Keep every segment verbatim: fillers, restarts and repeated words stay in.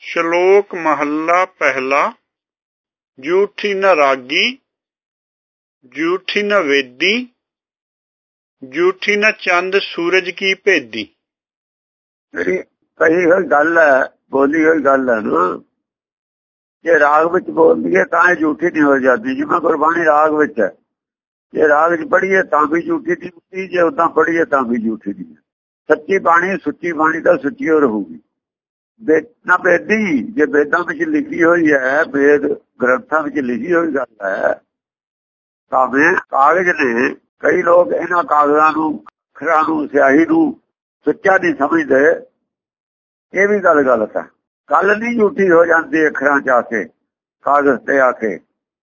ਸ਼ਲੋਕ ਮਹੱਲਾ ਪਹਿਲਾ। ਝੂਠੀ ਨ ਰਾਗੀ, ਝੂਠੀ ਨ ਵੇਦੀ, ਝੂਠੀ ਨ ਚੰਦ ਸੂਰਜ ਕੀ ਭੇਦੀ। ਜਿਹੜੀ ਕਹੀ ਹੋਈ ਗੱਲ ਹੈ, ਬੋਲੀ ਹੋਈ ਗੱਲ ਹੈ ਨਾ, ਜੇ ਰਾਗ ਵਿੱਚ ਬੋਲਦੀ ਹੈ ਤਾਂ ਇਹ ਝੂਠੀ ਨਹੀਂ ਹੋ ਜਾਂਦੀ। ਜਿਵੇਂ ਗੁਰਬਾਣੀ ਰਾਗ ਵਿੱਚ ਹੈ, ਜੇ ਰਾਗ 'ਚ ਪੜ੍ਹੀਏ ਤਾਂ ਵੀ ਝੂਠੀ ਨਹੀਂ ਹੁੰਦੀ, ਜੇ ਉਦਾਂ ਪੜ੍ਹੀਏ ਤਾਂ ਵੀ ਝੂਠੀ ਨਹੀਂ। ਸੱਚੀ ਬਾਣੀ, ਸੁੱਚੀ ਬਾਣੀ ਤਾਂ ਸੁੱਚੀ ਹੋ ਰਹੂਗੀ। ਨਾ ਬੇਦੀ, ਜੇ ਵੇਦਾਂ ਵਿੱਚ ਲਿਖੀ ਹੋਈ ਹੈ, ਵੇਦ ਗ੍ਰੰਥਾਂ ਵਿੱਚ ਲਿਖੀ ਹੋਈ ਗੱਲ ਹੈ, ਭਾਵੇਂ ਕਾਗਜ਼ ਨੇ, ਕਈ ਲੋਕ ਇਹਨਾਂ ਕਾਗਜ਼ਾਂ ਨੂੰ, ਅੱਖਰਾਂ ਨੂੰ, ਸਿਆਹੀ ਨੂੰ ਸੱਚਾ ਨਹੀਂ ਸਮਝਦੇ। ਇਹ ਵੀ ਗੱਲ ਗਲਤ ਹੈ। ਗੱਲ ਨਹੀਂ ਝੂਠੀ ਹੋ ਜਾਂਦੀ ਅੱਖਰਾਂ 'ਚ ਆ ਕੇ, ਕਾਗਜ਼ ਤੇ ਆ ਕੇ।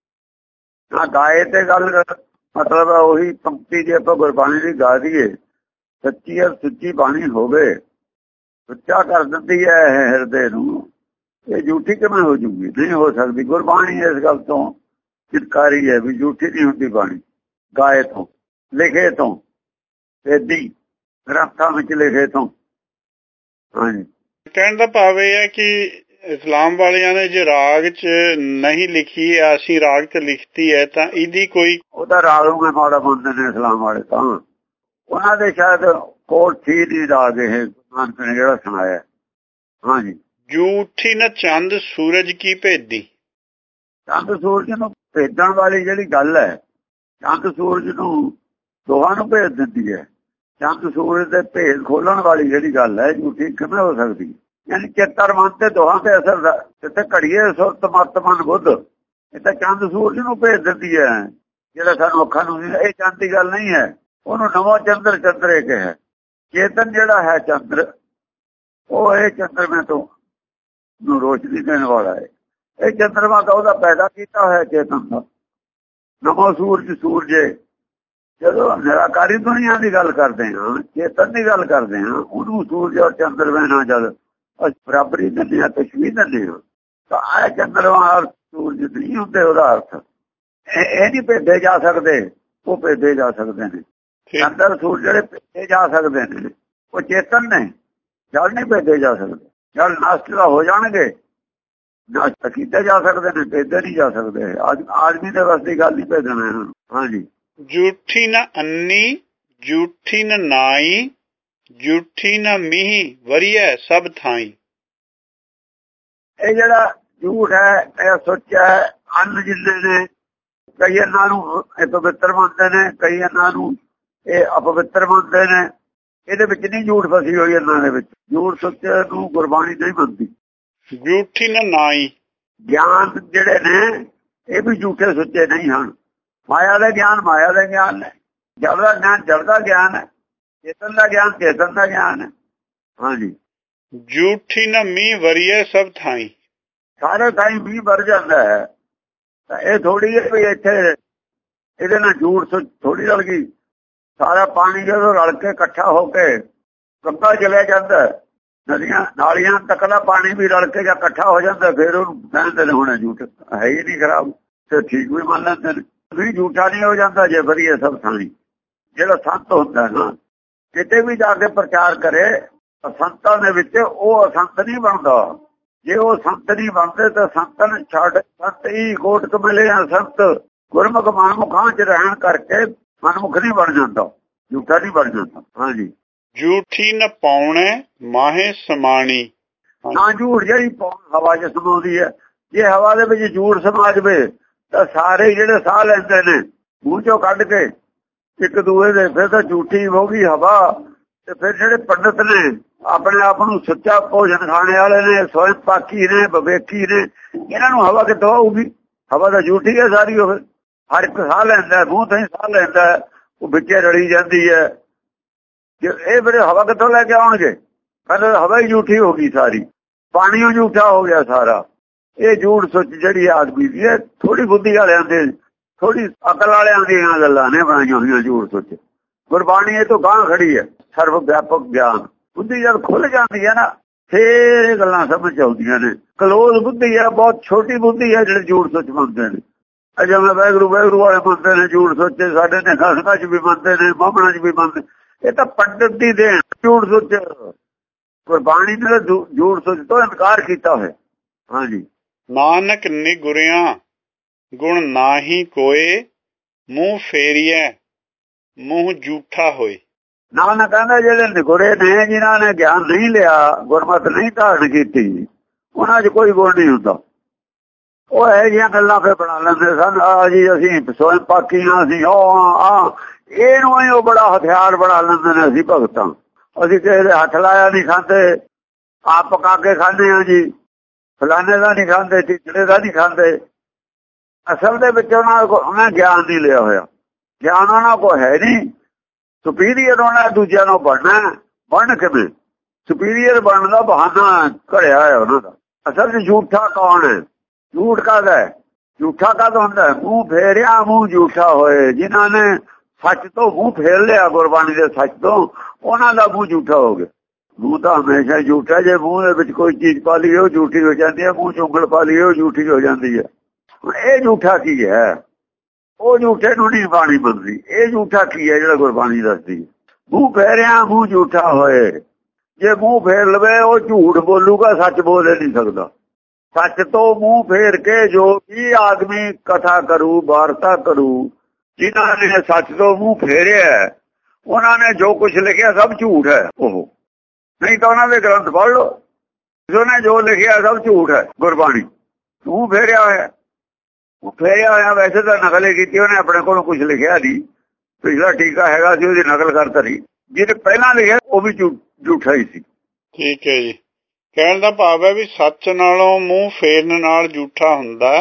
ਨਾ ਗਾਏ ਤੇ ਗੱਲ ਮਤਲਬ ਉਹੀ ਪੰਕਤੀ ਜੇ ਆਪਾਂ ਗੁਰਬਾਣੀ ਦੀ ਗਾ ਦਈਏ, ਸੱਚੀ ਔਰ ਸੁੱਚੀ ਬਾਣੀ ਹੋਵੇ, ਸੁੱਚਾ ਕਰ ਦਿੰਦੀ ਹੈ ਹਿਰਦੇ ਨੂੰ। ਇਹ ਝੂਠੀ ਕਿਵੇਂ ਹੋ ਜੂਗੀ? ਨਹੀਂ ਹੋ ਸਕਦੀ। ਗੁਰਬਾਣੀ ਇਸ ਗੱਲ ਤੋਂ ਚਿਤਕਾਰੀ ਹੈ ਵੀ ਝੂਠੀ ਨਹੀਂ ਹੁੰਦੀ ਬਾਣੀ। ਗਾਏ ਤੋਂ, ਲਿਖੇ ਤੋਂ, ਵੇਦੀ ਗ੍ਰੰਥਾਂ ਵਿੱਚ ਲਿਖੇ ਤੋਂ। ਹਾਂਜੀ, ਕਹਿਣ ਦਾ ਭਾਵ ਇਹ ਹੈ ਕਿ ਇਸਲਾਮ ਵਾਲਿਆਂ ਨੇ ਜੇ ਰਾਗ 'ਚ ਨਹੀਂ ਲਿਖੀ, ਅਸੀਂ ਰਾਗ 'ਚ ਲਿਖਤੀ ਹੈ ਤਾਂ ਇਹਦੀ ਕੋਈ, ਉਹਦਾ ਰਾਗ ਨੂੰ ਮਾੜਾ ਮੰਨਦੇ ਨੇ ਇਸਲਾਮ ਵਾਲੇ। ਤਾਂ ਉਹਨਾਂ ਦੇ ਸ਼ਾਇਦ ਕੋਲ ਸੀ ਨਹੀਂ ਰਾਗ ਇਹ ਨਾਨਕ ਨੇ ਜਿਹੜਾ ਸੁਣਾਇਆ। ਹਾਂਜੀ, ਝੂਠੀ ਨ ਚੰਦ ਸੂਰਜ ਕੀ ਭੇਦੀ। ਚੰਦ ਸੂਰਜ ਨੂੰ ਭੇਜਣ ਵਾਲੀ ਜਿਹੜੀ ਗੱਲ ਹੈ, ਚੰਦ ਸੂਰਜ ਨੂੰ ਦੋਹਾਂ ਨੂੰ ਭੇਜ ਦਿੰਦੀ ਹੈ। ਚੰਦ ਸੂਰਜ ਦੇ ਭੇਦ ਖੋਲਣ ਵਾਲੀ ਜਿਹੜੀ ਗੱਲ ਹੈ, ਝੂਠੀ ਕਿਵੇਂ ਹੋ ਸਕਦੀ? ਯਾਨੀ ਚੇਤਰ ਮਨ ਤੇ ਦੋਹਾਂ ਤੇ ਅਸਰ ਦਾ, ਜਿੱਥੇ ਘੜੀਏ ਸੁਰਤ ਮਤ ਮਨ ਬੁੱਧ, ਇਹ ਤਾਂ ਚੰਦ ਸੂਰਜ ਨੂੰ ਭੇਜ ਦਿੰਦੀ ਹੈ ਜਿਹੜਾ ਸਾਨੂੰ ਅੱਖਾਂ ਨੂੰ। ਇਹ ਚੰਦ ਦੀ ਗੱਲ ਨਹੀਂ ਹੈ, ਉਹਨੂੰ ਨਵਾਂ ਚੰਦਰ ਚੰਦਰੇ ਕਿਹਾ। ਚੇਤਨ ਜਿਹੜਾ ਹੈ ਚੰਦਰ, ਉਹ ਇਹ ਚੰਦਰਮੇ ਤੋਂ ਨੂੰ ਰੋਸ਼ਨੀ ਦੇਣ ਵਾਲਾ ਹੈ। ਇਹ ਚੰਦਰਮਾ ਤਾਂ ਉਹਦਾ ਪੈਦਾ ਕੀਤਾ ਹੋਇਆ ਚੇਤਨ ਦਾ। ਨਵਾਂ ਸੂਰਜ ਸੂਰਜੇ, ਜਦੋਂ ਨਿਰਾਕਾਰੀ ਦੁਨੀਆ ਦੀ ਗੱਲ ਕਰਦੇ ਹਾਂ, ਚੇਤਨ ਦੀ ਗੱਲ ਕਰਦੇ ਹਾਂ, ਉਹਨੂੰ ਸੂਰਜ ਔਰ ਚੰਦਰਮੇ ਨਾਲ ਜਦ ਅਸੀਂ ਬਰਾਬਰੀ ਦਿੰਦੇ ਹਾਂ, ਤਸ਼ਬੀਹ ਦਿੰਦੇ ਹਾਂ, ਤਾਂ ਇਹ ਚੰਦਰਮਾ ਔਰ ਸੂਰਜ ਨਹੀਂ ਹੁੰਦੇ। ਉਹਦਾ ਅਰਥ ਇਹ ਨਹੀਂ ਭੇਜੇ ਜਾ ਸਕਦੇ, ਉਹ ਭੇਜੇ ਜਾ ਸਕਦੇ ਨੇ। ਚੰਦਰ ਸੂਰਜ ਜਿਹੜੇ ਭੇਜੇ ਜਾ ਸਕਦੇ ਨੇ ਉਹ ਚੇਤਨ ਨੇ, ਜਲ ਨਹੀਂ ਭੇਜੇ ਜਾ ਸਕਦੇ। ਜਲ ਨਸ਼ਟ ਹੋ ਜਾਣਗੇ, ਨਸ਼ਟ ਕੀਤੇ ਜਾ ਸਕਦੇ ਨੇ, ਭੇਜੇ ਨਹੀਂ ਜਾ ਸਕਦੇ। ਅੱਜ ਆਦਮੀ ਦੇ ਵਸ ਦੀ ਗੱਲ ਨਹੀਂ ਭੇਜਣਾ ਇਹਨਾਂ ਨੂੰ। ਹਾਂਜੀ, ਝੂਠੀ ਨ ਅੰਨੀ, ਝੂਠੀ ਨ ਨਾਈ, ਝੂਠੀ ਨ ਮੀਂਹ ਵਰੀਐ ਸਭ ਥਾਈ। ਇਹ ਜਿਹੜਾ ਝੂਠ ਹੈ, ਇਹ ਸੋਚਿਆ ਹੈ। ਅੰਨ ਜਿੰਨੇ ਨੇ, ਕਈ ਇਹਨਾਂ ਨੂੰ ਇਹ ਪਵਿੱਤਰ ਮੰਨਦੇ ਨੇ, ਕਈ ਇਹਨਾਂ ਨੂੰ ਇਹ ਅਪਵਿੱਤਰ ਮੰਨਦੇ ਨੇ। ਇਹਦੇ ਵਿੱਚ ਨਹੀਂ ਝੂਠ ਫਸੀ ਹੋਈ ਇਹਨਾਂ ਦੇ ਵਿੱਚ। ਝੂਠ ਸੱਚੇ ਨੂੰ ਗੁਰਬਾਣੀ ਨਹੀਂ ਮੰਨਦੀ। ਝੂਠੀ ਨ ਨਾਈ, ਗਿਆਨ ਜਿਹੜੇ ਨੇ ਇਹ ਵੀ ਝੂਠੇ ਸੱਚੇ ਨਹੀਂ ਹਨ। ਮਾਇਆ ਦਾ ਗਿਆਨ ਮਾਇਆ ਦਾ ਗਿਆਨ ਨੇ, ਜੜ ਦਾ ਗਿਆਨ ਜੜ ਦਾ ਗਿਆਨ ਹੈ, ਚੇਤਨ ਦਾ ਗਿਆਨ ਚੇਤਨ ਦਾ ਗਿਆਨ ਹੈ। ਹਾਂਜੀ, ਝੂਠੀ ਨ ਮੀਂਹ ਵਰੀਐ ਸਭ ਥਾਈ। ਸਾਰੇ ਥਾਈ ਮੀਂਹ ਵਰ ਜਾਂਦਾ ਹੈ। ਤਾਂ ਇਹ ਥੋੜੀ ਹੈ ਵੀ ਇੱਥੇ ਇਹਦੇ ਨਾਲ ਝੂਠ ਥੋੜੀ ਰਲ ਗਈ। ਸਾਰਾ ਪਾਣੀ ਜਦੋਂ ਰਲ ਕੇ ਇਕੱਠਾ ਹੋ ਕੇ ਗੰਗਾ ਚਲਿਆ ਜਾਂਦਾ, ਨਦੀਆਂ ਨਾਲੀਆਂ ਤੱਕ ਦਾ ਪਾਣੀ ਵੀ ਰਲ ਕੇ ਜਾਂ ਇਕੱਠਾ ਹੋ ਜਾਂਦਾ, ਫਿਰ ਉਹਨੂੰ ਕਹਿੰਦੇ ਨੇ ਹੁਣ ਝੂਠ ਹੈ ਹੀ ਨਹੀਂ ਖਰਾਬ, ਤੇ ਠੀਕ ਵੀ ਮੰਨ ਲੈਂਦੇ ਨੇ। ਵੀ ਝੂਠਾ ਨਹੀਂ ਹੋ ਜਾਂਦਾ ਜੇ ਵਧੀਆ ਸਭ ਥਾਈ। ਜਿਹੜਾ ਸੰਤ ਹੁੰਦਾ ਨਾ, ਕਿਤੇ ਵੀ ਜਾ ਕੇ ਪ੍ਰਚਾਰ ਕਰੇ, ਸੰਤਾਂ ਦੇ ਵਿੱਚ ਉਹ ਅਸੰਤ ਨਹੀਂ ਬਣਦਾ। ਜੇ ਉਹ ਸੰਤ ਨਹੀਂ ਬਣਦੇ ਤਾਂ ਸੰਤਨ ਛੱਡ ਸੰਤ ਹੀ ਕੋਟਕ ਮਿਲੇ ਆ। ਸੰਤ ਗੁਰਮੁਖ ਮਨਮੁਖਾਂ 'ਚ ਰਹਿਣ ਕਰਕੇ ਮਨਮੁਖ ਨਹੀਂ ਬਣ ਜਾਂਦਾ, ਝੂਠਾ ਨਹੀਂ ਬਣ ਜਾਂਦਾ। ਹਾਂਜੀ, ਝੂਠੀ ਨ ਪਾਉਣੇ ਮਾਹੇ ਸਮਾਣੀ। ਨਾ ਝੂਠ ਜਿਹੜੀ ਹਵਾ 'ਚ ਸਮਾਉਂਦੀ ਹੈ। ਜੇ ਹਵਾ ਦੇ ਵਿੱਚ ਝੂਠ ਸਮਾ ਜਾਵੇ ਤਾਂ ਸਾਰੇ ਜਿਹੜੇ ਸਾਹ ਲੈਂਦੇ ਨੇ ਮੂੰਹ 'ਚੋਂ ਕੱਢ ਕੇ ਇੱਕ ਦੂਏ ਦੇ, ਫਿਰ ਤਾਂ ਝੂਠੀ ਹੋ ਗਈ ਹਵਾ। ਤੇ ਫਿਰ ਜਿਹੜੇ ਪੰਡਿਤ ਨੇ, ਆਪਣੇ ਆਪ ਨੂੰ ਸੱਚਾ ਭੋਜਨ ਖਾਣੇ ਵਾਲੇ ਨੇ, ਸਵੈਂ ਪਾਕੀ ਨੇ, ਵਿਵੇਕੀ ਨੇ, ਇਹਨਾਂ ਨੂੰ ਹਵਾ ਕਿੱਥੋਂ ਆਊਗੀ? ਹਵਾ ਤਾਂ ਝੂਠੀ ਹੈ ਸਾਰੀ। ਉਹ ਹਰ ਇੱਕ ਸਾਹ ਲੈਂਦਾ, ਮੂੰਹ ਤੋਂ ਹੀ ਸਾਹ ਲੈਂਦਾ, ਉਹ ਵਿੱਚੇ ਰਲੀ ਜਾਂਦੀ ਹੈ। ਜੇ ਇਹ ਫਿਰ ਹਵਾ ਕਿੱਥੋਂ ਲੈ ਕੇ ਆਉਣਗੇ? ਫਿਰ ਹਵਾ ਹੀ ਝੂਠੀ ਹੋ ਗਈ ਸਾਰੀ, ਪਾਣੀ ਉਹ ਝੂਠਾ ਹੋ ਗਿਆ ਸਾਰਾ। ਇਹ ਝੂਠ ਸੋਚ ਜਿਹੜੀ ਆਦਮੀ ਦੀ ਹੈ, ਥੋੜੀ ਬੁੱਧੀ ਵਾਲਿਆਂ ਦੇ, ਥੋੜੀ ਅਕਲ ਵਾਲਿਆਂ ਦੀਆਂ ਗੱਲਾਂ ਨੇ ਬਣਾਈਆਂ ਹੋਈਆਂ ਝੂਠ ਸੋਚ। ਗੁਰਬਾਣੀ ਇਹ ਤੋਂ ਗਾਂਹ ਖੜੀ ਹੈ। ਸਰਵ ਵਿਆਪਕ ਗਿਆਨ, ਬੁੱਧੀ ਜਦ ਖੁੱਲ ਜਾਂਦੀ ਹੈ ਨਾ, ਫੇਰ ਇਹ ਗੱਲਾਂ ਸਮਝ ਆਉਂਦੀਆਂ ਨੇ। ਕਲੋਜ਼ ਬੁੱਧੀ ਹੈ, ਬਹੁਤ ਛੋਟੀ ਬੁੱਧੀ ਹੈ ਜਿਹੜੇ ਝੂਠ ਸੋਚ ਮੰਨਦੇ ਨੇ। ਅਜੇ ਮੈਂ ਵਾਹਿਗੁਰੂ ਵਾਹਿਗੁਰੂ ਵਾਲੇ ਮੰਨਦੇ ਨੇ, ਝੂਠ ਸੋਚੇ ਸਾਡੇ ਨੇ ਖਾਸਾਂ 'ਚ ਵੀ ਮੰਨਦੇ ਨੇ, ਬਾਹਮਣਾਂ 'ਚ ਵੀ ਮੰਨਦੇ। ਇਹ ਤਾਂ ਪੰਡਿਤ ਦੀ ਦੇਣ ਝੂਠ ਸੋਚ। ਗੁਰਬਾਣੀ ਨੇ ਝੂਠ ਸੋਚ ਤੋਂ ਇਨਕਾਰ ਕੀਤਾ ਹੋਇਆ। ਹਾਂਜੀ। ਨਾਨਕ ਨਿਗੁਰਿਆ ਗੁਣ ਨਾਹੀ ਕੋਏ, ਮੂੰਹ ਫੇਰੀਐ ਮੂੰਹ ਝੂਠਾ ਹੋਏ। ਨਾਨਕ ਕਹਿੰਦਾ ਜਿਹੜੇ ਨਿਗੁਰੇ ਨੇ, ਜਿਨ੍ਹਾਂ ਨੇ ਗਿਆਨ ਨਹੀਂ ਲਿਆ, ਗੁਰਮਤ ਨਹੀਂ ਧਾਰਨ ਕੀਤੀ, ਉਹਨਾਂ 'ਚ ਕੋਈ ਗੁਣ ਨਹੀਂ ਹੁੰਦਾ। ਉਹ ਇਹੋ ਜਿਹੀਆਂ ਗੱਲਾਂ ਫਿਰ ਬਣਾ ਲੈਂਦੇ ਸਨ, ਆ ਜੀ ਅਸੀਂ ਸਵੈਂ ਪਾਕੀਆਂ, ਅਸੀਂ ਉਹ ਆ ਇਹਨੂੰ ਹੀ ਉਹ ਬੜਾ ਹਥਿਆਰ ਬਣਾ ਲੈਂਦੇ ਨੇ। ਅਸੀਂ ਭਗਤਾਂ, ਅਸੀਂ ਕਿਸੇ ਦੇ ਹੱਥ ਲਾਇਆ ਨਹੀਂ ਖਾਂਦੇ, ਆਪ ਪਕਾ ਕੇ ਖਾਂਦੇ ਹਾਂ ਜੀ, ਫਲਾਣੇ ਦਾ ਨਹੀਂ ਖਾਂਦੇ, ਟਿਚੜੇ ਦਾ ਨਹੀਂ ਖਾਂਦੇ। ਅਸਲ ਦੇ ਵਿੱਚ ਉਹਨਾਂ ਕੋਲ ਉਹਨਾਂ ਗਿਆਨ ਨਹੀਂ ਲਿਆ ਹੋਇਆ, ਗਿਆਨ ਉਹਨਾਂ ਕੋਲ ਹੈ ਨਹੀਂ। ਸੁਪੀਰੀਅਰ ਹੋਣਾ ਦੂਜਿਆਂ ਨੂੰ ਬਣਨਾ, ਬਣ ਕਿਵੇਂ? ਸੁਪੀਰੀਅਰ ਬਣਨ ਦਾ ਬਹਾਨਾ ਘੜਿਆ ਹੈ ਉਹਨਾਂ ਦਾ। ਅਸਲ 'ਚ ਝੂਠਾ ਕੌਣ ਹੈ? ਝੂਠ ਕਾਹਦਾ ਹੈ? ਝੂਠਾ ਕਾਹਦਾ ਹੁੰਦਾ? ਮੂੰਹ ਫੇਰਿਆ ਮੂੰਹ ਝੂਠਾ ਹੋਏ। ਜਿਨ੍ਹਾਂ ਨੇ ਸੱਚ ਤੋਂ ਮੂੰਹ ਫੇਰ ਲਿਆ, ਗੁਰਬਾਣੀ ਦੇ ਸੱਚ ਤੋਂ, ਉਹਨਾਂ ਦਾ ਮੂੰਹ ਝੂਠਾ ਹੋ ਗਿਆ। ਮੂੰਹ ਤਾਂ ਹਮੇਸ਼ਾ ਝੂਠਾ। ਜੇ ਮੂੰਹ ਦੇ ਵਿੱਚ ਕੋਈ ਚੀਜ਼ ਪਾ ਲਈਏ ਉਹ ਝੂਠੀ ਹੋ ਜਾਂਦੀ ਹੈ, ਮੂੰਹ 'ਚ ਉਂਗਲ ਪਾ ਲਈਏ ਉਹ ਝੂਠੀ ਹੋ ਜਾਂਦੀ ਹੈ। ਇਹ ਝੂਠਾ ਕੀ ਹੈ? ਉਹ ਝੂਠੇ ਨੂੰ ਨਹੀਂ ਬਾਣੀ ਮੰਨਦੀ। ਇਹ ਝੂਠਾ ਕੀ ਹੈ ਜਿਹੜਾ ਗੁਰਬਾਣੀ ਦੱਸਦੀ? ਮੂੰਹ ਫੇਰਿਆ ਮੂੰਹ ਝੂਠਾ ਹੋਏ। ਜੇ ਮੂੰਹ ਫੇਰ ਲਵੇ ਉਹ ਝੂਠ ਬੋਲੂਗਾ, ਸੱਚ ਬੋਲ ਨਹੀਂ ਸਕਦਾ। ਸੱਚ ਤੋਂ ਮੂੰਹ ਫੇਰ ਕੇ ਜੋ ਵੀ ਆਦਮੀ ਕਥਾ ਕਰੂ, ਵਾਰਤਾ ਕਰੂ, ਜਿਨ੍ਹਾਂ ਨੇ ਸੱਚ ਤੋਂ ਮੂੰਹ ਫੇਰਿਆ, ਉਹਨਾਂ ਨੇ ਜੋ ਕੁਝ ਲਿਖਿਆ ਸਭ ਝੂਠ ਹੈ। ਉਹ ਨਹੀਂ ਤਾਂ ਉਹਨਾਂ ਦੇ ਗ੍ਰੰਥ ਪੜ੍ਹ ਲਓ, ਉਹਨੇ ਜੋ ਲਿਖਿਆ ਸਭ ਝੂਠ ਹੈ। ਗੁਰਬਾਣੀ ਮੂੰਹ ਫੇਰਿਆ ਹੋਇਆ, ਉਹ ਫੇਰਿਆ ਹੋਇਆ। ਵੈਸੇ ਤਾਂ ਨਕਲ ਕੀਤੀ ਉਹਨੇ, ਆਪਣੇ ਕੋਲੋਂ ਕੁਝ ਲਿਖਿਆ ਨਹੀਂ। ਪਿਛਲਾ ਟੀਕਾ ਹੈਗਾ ਸੀ, ਉਹਦੀ ਨਕਲ ਕਰ ਧਰੀ। ਜਿਹਨੇ ਪਹਿਲਾਂ ਲਿਖਿਆ ਉਹ ਵੀ ਝੂਠਾ ਹੀ ਸੀ। ਠੀਕ ਹੈ ਜੀ। ਕਹਿਣ ਦਾ ਭਾਵ ਹੈ ਵੀ ਸੱਚ ਨਾਲੋਂ ਮੂੰਹ ਫੇਰਨ ਨਾਲ ਝੂਠਾ ਹੁੰਦਾ।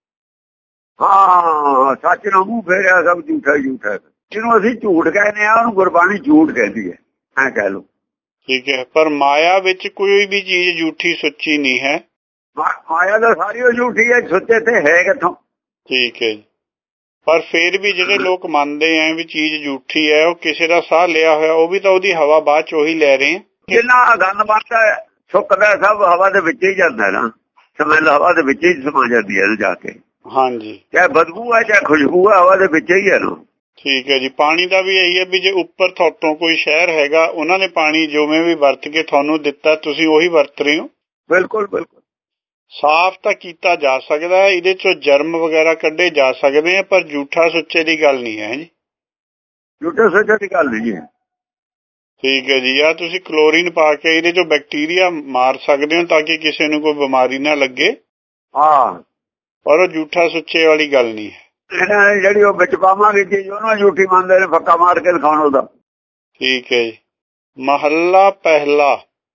ਹਾਂ, ਸੱਚ ਨਾਲ ਮੂੰਹ ਫੇਰਿਆ ਸਭ ਝੂਠਾ ਹੀ ਝੂਠਾ। ਜਿਹਨੂੰ ਅਸੀਂ ਝੂਠ ਕਹਿੰਦੇ ਆ ਉਹਨੂੰ ਗੁਰਬਾਣੀ ਝੂਠ ਕਹਿੰਦੀ ਹੈ, ਐਂ ਕਹਿ ਲਓ। ਠੀਕ ਹੈ, ਪਰ ਮਾਇਆ ਵਿੱਚ ਕੋਈ ਵੀ ਚੀਜ਼ ਝੂਠੀ ਸੱਚੀ ਨਹੀਂ ਹੈ। ਮਾਇਆ ਤਾਂ ਸਾਰੀ ਉਹ ਝੂਠੀ ਹੈ, ਸੱਚੇ ਤੇ ਹੈ ਕਿੱਥੋਂ? ਠੀਕ ਹੈ ਜੀ। ਪਰ ਫਿਰ ਵੀ ਜਿਹੜੇ ਲੋਕ ਮੰਨਦੇ ਆ ਵੀ ਚੀਜ਼ ਝੂਠੀ ਹੈ, ਉਹ ਕਿਸੇ ਦਾ ਸਾਹ ਲਿਆ ਹੋਇਆ, ਉਹ ਵੀ ਤਾਂ ਉਹਦੀ ਹਵਾ ਬਾਅਦ ਚ ਉਹੀ ਲੈ ਰਹੇ ਆ। ਜਿੰਨਾ ਗੰਦ ਬਣਦਾ ਸੁੱਕਦਾ ਸਭ ਹਵਾ ਦੇ ਵਿੱਚ ਹੀ ਜਾਂਦਾ ਨਾ, ਸਮੈਲ ਹਵਾ ਦੇ ਵਿੱਚ ਹੀ ਸਮਾ ਜਾਂਦੀ ਹੈ ਜਾ ਕੇ। ਹਾਂਜੀ, ਚਾਹੇ ਬਦਬੂ ਹੈ ਚਾਹੇ ਖੁਸ਼ਬੂ ਹੈ, ਹਵਾ ਦੇ ਵਿੱਚ ਹੀ ਹੈ ਨਾ। ਠੀਕ ਹੈ ਜੀ। ਪਾਣੀ ਦਾ ਵੀ ਇਹੀ ਹੈ ਵੀ ਜੇ ਉੱਪਰ ਤੁਹਾਤੋਂ ਕੋਈ ਸ਼ਹਿਰ ਹੈਗਾ, ਉਹਨਾਂ ਨੇ ਪਾਣੀ ਜਿਵੇਂ ਵੀ ਵਰਤ ਕੇ ਤੁਹਾਨੂੰ ਦਿੱਤਾ, ਤੁਸੀਂ ਉਹੀ ਵਰਤ ਰਹੇ ਹੋ। ਬਿਲਕੁਲ ਬਿਲਕੁਲ। ਸਾਫ਼ ਤਾਂ ਕੀਤਾ ਜਾ ਸਕਦਾ ਹੈ, ਇਹਦੇ ਚੋਂ ਜਰਮ ਵਗੈਰਾ ਕੱਢੇ ਜਾ ਸਕਦੇ ਆ, ਪਰ ਝੂਠਾ ਸੁੱਚੇ ਦੀ ਗੱਲ ਨਹੀਂ ਹੈ ਜੀ। ਝੂਠੇ ਸੁੱਚੇ ਦੀ ਗੱਲ ਨਹੀਂ ਹੈ। ਠੀਕ ਹੈ ਜੀ। ਆ ਤੁਸੀਂ ਕਲੋਰੀਨ ਪਾ ਕੇ ਇਹਦੇ ਚੋਂ ਬੈਕਟੀਰੀਆ ਮਾਰ ਸਕਦੇ ਹੋ ਤਾਂ ਕਿ ਕਿਸੇ ਨੂੰ ਕੋਈ ਬਿਮਾਰੀ ਨਾ ਲੱਗੇ। ਹਾਂ, ਪਰ ਉਹ ਝੂਠਾ ਸੁੱਚੇ ਵਾਲੀ ਗੱਲ ਨਹੀਂ ਹੈ। ਇਹਨਾਂ ਨੇ ਜਿਹੜੀ ਉਹ ਵਿੱਚ ਪਾਵਾਂਗੇ ਚੀਜ਼ ਉਹਨੂੰ ਝੂਠੀ ਮੰਨਦੇ ਨੇ, ਫੱਕਾ ਮਾਰ ਕੇ ਦਿਖਾਉਣ ਉਹਦਾ। ਠੀਕ ਹੈ ਜੀ। ਮਹੱਲਾ ਪਹਿਲਾ।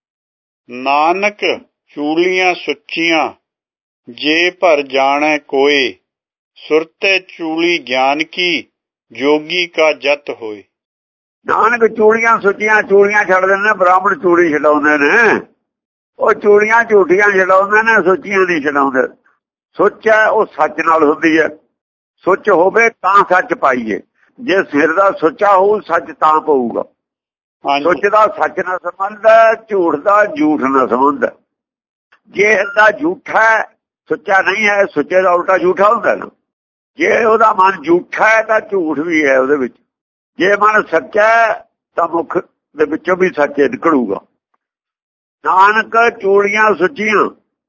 ਨਾਨਕ ਚੂਲੀਆਂ ਸੁੱਚੀਆਂ ਜੇ ਭਰ ਜਾਣੈ ਕੋਏ, ਸੁਰਤੇ ਚੂਲੀ ਗਿਆਨ ਕੀ ਜੋਗੀ ਕਾ ਜਤ ਹੋਏ। ਨਾਨਕ ਚੂੜੀਆਂ ਸੁੱਚੀਆਂ, ਚੂੜੀਆਂ ਛੱਡ ਦਿੰਦੇ ਨੇ, ਬ੍ਰਾਹਮਣ ਚੂੜੀ ਛਡਾਉਂਦੇ ਨੇ। ਉਹ ਚੂੜੀਆਂ ਝੂਠੀਆਂ ਛਡਾਉਂਦੇ ਨੇ, ਸੁੱਚੀਆਂ ਨਹੀਂ ਛਡਾਉਂਦੇ। ਸੁੱਚ ਹੈ ਉਹ ਸੱਚ ਨਾਲ ਹੁੰਦੀ ਹੈ। ਸੁੱਚ ਹੋਵੇ ਤਾਂ ਸੱਚ ਪਾਈਏ। ਜੇ ਸਿਰ ਦਾ ਸੁੱਚਾ ਹੋਊ ਸੱਚ ਤਾਂ ਪਊਗਾ। ਸੁੱਚ ਦਾ ਸੱਚ ਨਾਲ ਸੰਬੰਧ ਹੈ, ਝੂਠ ਦਾ ਝੂਠ ਨਾਲ ਸੰਬੰਧ ਹੈ। ਜੇ ਹਿਰਦਾ ਝੂਠਾ ਹੈ, ਸੁੱਚਾ ਨਹੀਂ ਹੈ, ਸੁੱਚੇ ਦਾ ਉਲਟਾ ਝੂਠਾ ਹੁੰਦਾ ਨਾ। ਜੇ ਉਹਦਾ ਮਨ ਝੂਠਾ ਹੈ ਤਾਂ ਝੂਠ ਵੀ ਹੈ ਉਹਦੇ ਵਿੱਚ। ਜੇ ਮਨ ਸੱਚਾ ਹੈ ਤਾਂ ਮੁਖ ਦੇ ਵਿੱਚੋਂ ਵੀ ਸੱਚ ਨਿਕਲੂਗਾ। ਨਾਨਕ ਚੂੜੀਆਂ ਸੁੱਚੀਆਂ